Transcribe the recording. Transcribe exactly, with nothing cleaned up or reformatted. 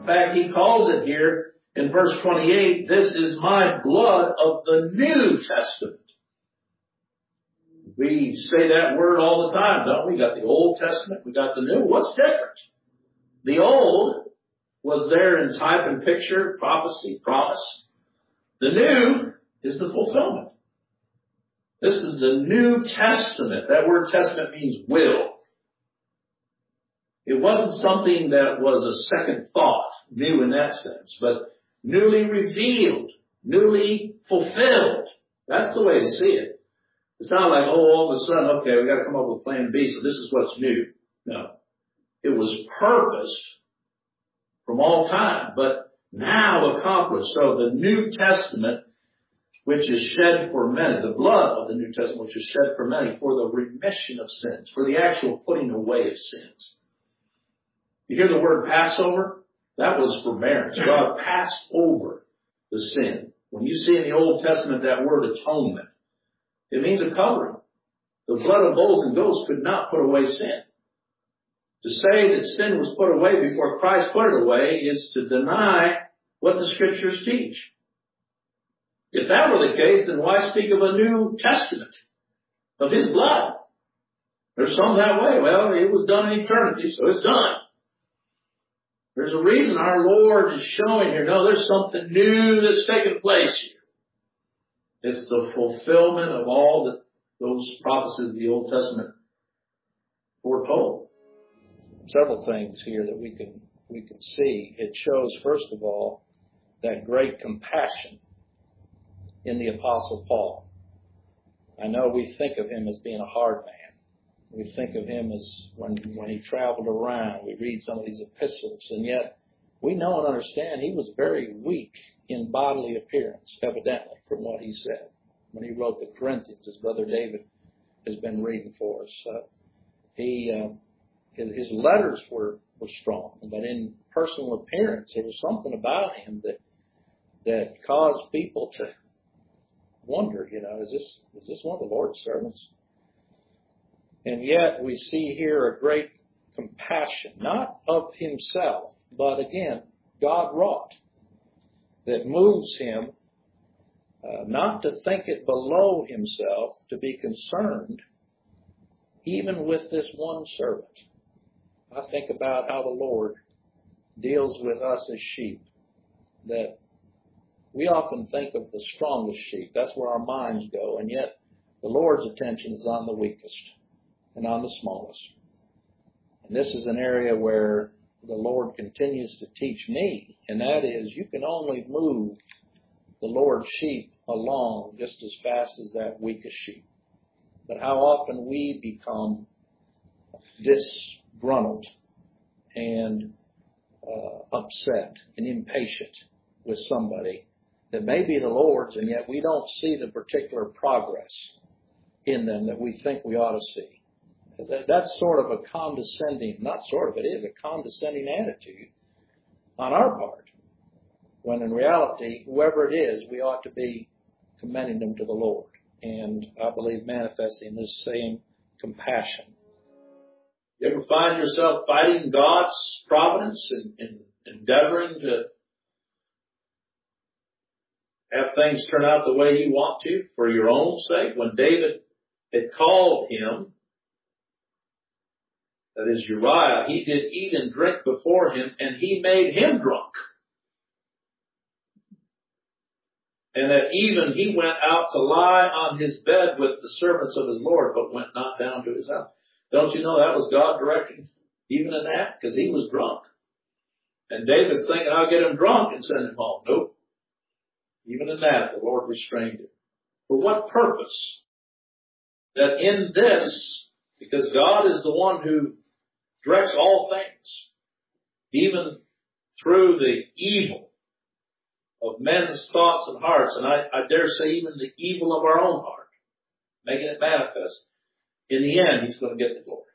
In fact, he calls it here in verse twenty-eight, this is my blood of the New Testament. We say that word all the time, don't we? We got the Old Testament, we got the New. What's different? The Old was there in type and picture, prophecy, promise. The New is the fulfillment. This is the New Testament. That word testament means will. It wasn't something that was a second thought, new in that sense, but newly revealed, newly fulfilled. That's the way to see it. It's not like, oh, all of a sudden, okay, we got to come up with plan B, so this is what's new. No. It was purposed from all time, but now accomplished. So the New Testament, which is shed for many, the blood of the New Testament, which is shed for many, for the remission of sins, for the actual putting away of sins. You hear the word Passover? That was forbearance. God passed over the sin. When you see in the Old Testament that word atonement, it means a covering. The blood of bulls and goats could not put away sin. To say that sin was put away before Christ put it away is to deny what the Scriptures teach. If that were the case, then why speak of a New Testament of His blood? There's some that way. Well, it was done in eternity, so it's done. There's a reason our Lord is showing here. No, there's something new that's taking place here. It's the fulfillment of all that those prophecies of the Old Testament foretold. Several things here that we can we can see. It shows, first of all, that great compassion in the Apostle Paul. I know we think of him as being a hard man. We think of him as when, when he traveled around, we read some of these epistles, and yet we know and understand he was very weak in bodily appearance, evidently, from what he said. When he wrote the Corinthians, as Brother David has been reading for us, uh, he, uh, his, his letters were, were strong, but in personal appearance, there was something about him that, that caused people to wonder, you know, is this, is this one of the Lord's servants? And yet we see here a great compassion, not of himself, but again, God wrought, that moves him uh, not to think it below himself, to be concerned even with this one servant. I think about how the Lord deals with us as sheep, that we often think of the strongest sheep. That's where our minds go, and yet the Lord's attention is on the weakest and on the smallest. And this is an area where the Lord continues to teach me, and that is you can only move the Lord's sheep along just as fast as that weakest sheep. But how often we become disgruntled and uh, upset and impatient with somebody that may be the Lord's, and yet we don't see the particular progress in them that we think we ought to see. That's sort of a condescending, not sort of, it is a condescending attitude on our part, when in reality, whoever it is, we ought to be commending them to the Lord, and I believe manifesting this same compassion. You ever find yourself fighting God's providence and, and endeavoring to have things turn out the way you want to for your own sake? When David had called him, that is Uriah, he did eat and drink before him, and he made him drunk. And that even he went out to lie on his bed with the servants of his Lord, but went not down to his house. Don't you know that was God directing even in that? Because he was drunk. And David's thinking, I'll get him drunk and send him home. Nope. Even in that, the Lord restrained him. For what purpose? That in this, because God is the one who directs all things, even through the evil of men's thoughts and hearts, and I, I dare say even the evil of our own heart, making it manifest. In the end, He's going to get the glory.